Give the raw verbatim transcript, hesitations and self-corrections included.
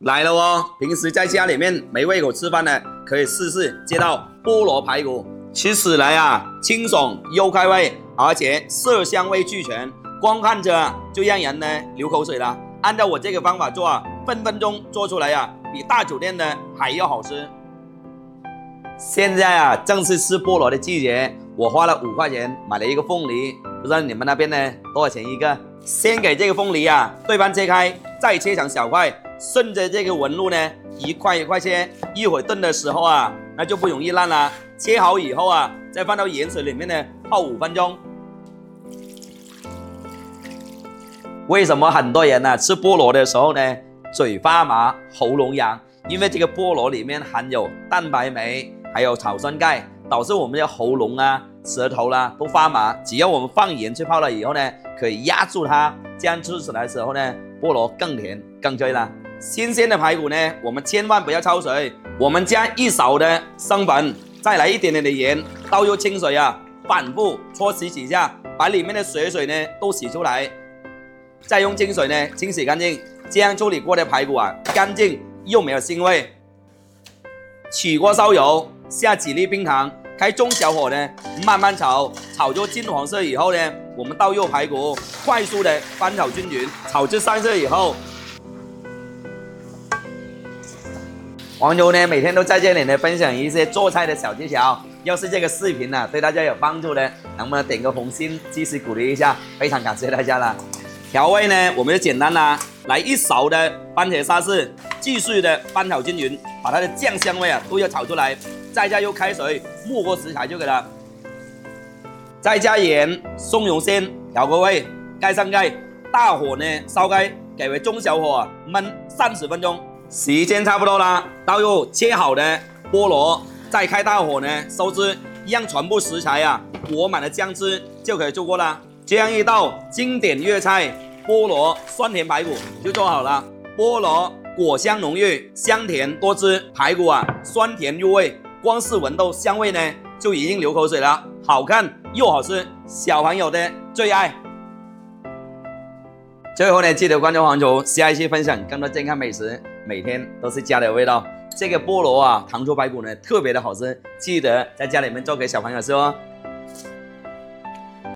来了哦！平时在家里面没胃口吃饭的，可以试试这道菠萝排骨，吃起来啊清爽又开胃，而且色香味俱全，光看着就让人呢流口水了。按照我这个方法做啊，分分钟做出来啊，比大酒店的还要好吃。现在啊，正是吃菠萝的季节，我花了五块钱买了一个凤梨，不知道你们那边呢多少钱一个？先给这个凤梨啊对半切开，再切成小块，顺着这个纹路呢一块一块切，一会儿炖的时候啊，那就不容易烂了。切好以后啊，再放到盐水里面呢泡五分钟。为什么很多人呢、啊、吃菠萝的时候呢嘴发麻、喉咙痒？因为这个菠萝里面含有蛋白酶，还有草酸钙，导致我们的喉咙啊、舌头啦、啊、都发麻。只要我们放盐去泡了以后呢，可以压住它，这样吃起来的时候呢，菠萝更甜更脆啦。新鲜的排骨呢，我们千万不要焯水，我们加一勺的生粉，再来一点点的盐，倒入清水啊，反复搓洗几下，把里面的血水呢都洗出来，再用清水呢清洗干净。这样处理过的排骨啊，干净又没有腥味。起锅烧油，下几粒冰糖，开中小火呢，慢慢炒，炒出金黄色以后呢，我们倒入排骨，快速的翻炒均匀，炒至三色以后。黄油呢，每天都在这里呢分享一些做菜的小技巧。要是这个视频呢、啊、对大家有帮助的，能不能点个红心，支持鼓励一下？非常感谢大家了。调味呢，我们就简单啦，来一勺的番茄沙士，继续的翻炒均匀，把它的酱香味啊都要炒出来，再加入开水没过食材就可以了，再加盐、松茸鲜调个味，盖上盖，大火呢烧开，改为中小火、啊、焖三十分钟，时间差不多啦，倒入切好的菠萝，再开大火呢收汁，让全部食材啊裹满了酱汁就可以出锅啦。这样一道经典粤菜菠萝酸甜排骨就做好了。菠萝果香浓郁，香甜多汁，排骨啊酸甜入味，光是闻到香味呢就已经流口水了，好看又好吃，小朋友的最爱。最后呢，记得关注黄厨，下一期分享更多健康美食，每天都是家的味道。这个菠萝啊糖醋排骨呢特别的好吃，记得在家里面做给小朋友吃哦。